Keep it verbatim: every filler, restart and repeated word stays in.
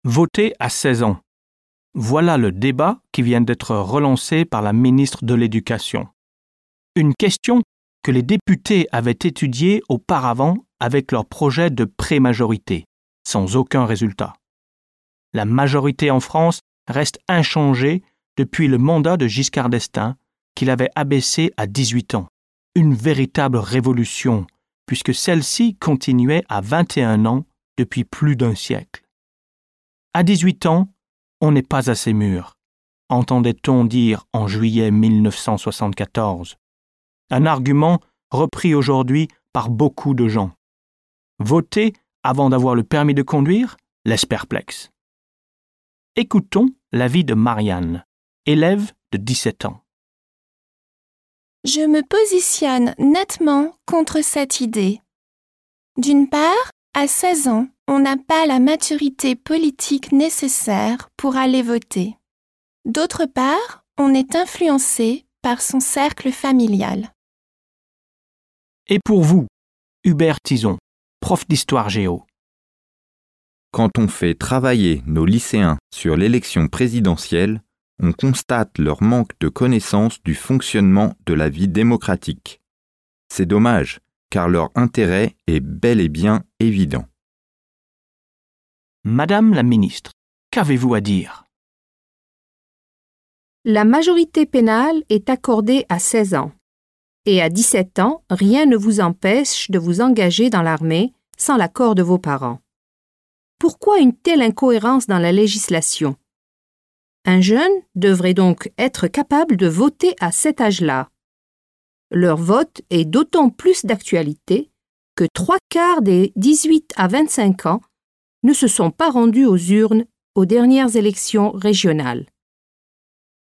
Voter à seize ans. Voilà le débat qui vient d'être relancé par la ministre de l'Éducation. Une question que les députés avaient étudiée auparavant avec leur projet de pré-majorité, sans aucun résultat. La majorité en France reste inchangée depuis le mandat de Giscard d'Estaing, qu'il avait abaissé à dix-huit ans. Une véritable révolution, puisque celle-ci continuait à vingt et un ans depuis plus d'un siècle. À dix-huit ans, on n'est pas assez mûr, entendait-on dire en juillet mille neuf cent soixante-quatorze. Un argument repris aujourd'hui par beaucoup de gens. Voter avant d'avoir le permis de conduire laisse perplexe. Écoutons l'avis de Marianne, élève de dix-sept ans. Je me positionne nettement contre cette idée. D'une part, à seize ans, on n'a pas la maturité politique nécessaire pour aller voter. D'autre part, on est influencé par son cercle familial. Et pour vous, Hubert Tison, prof d'histoire géo. Quand on fait travailler nos lycéens sur l'élection présidentielle, on constate leur manque de connaissance du fonctionnement de la vie démocratique. C'est dommage, car leur intérêt est bel et bien évident. Madame la ministre, qu'avez-vous à dire? La majorité pénale est accordée à seize ans. Et à dix-sept ans, rien ne vous empêche de vous engager dans l'armée sans l'accord de vos parents. Pourquoi une telle incohérence dans la législation? Un jeune devrait donc être capable de voter à cet âge-là. Leur vote est d'autant plus d'actualité que trois quarts des dix-huit à vingt-cinq ans ne se sont pas rendus aux urnes aux dernières élections régionales.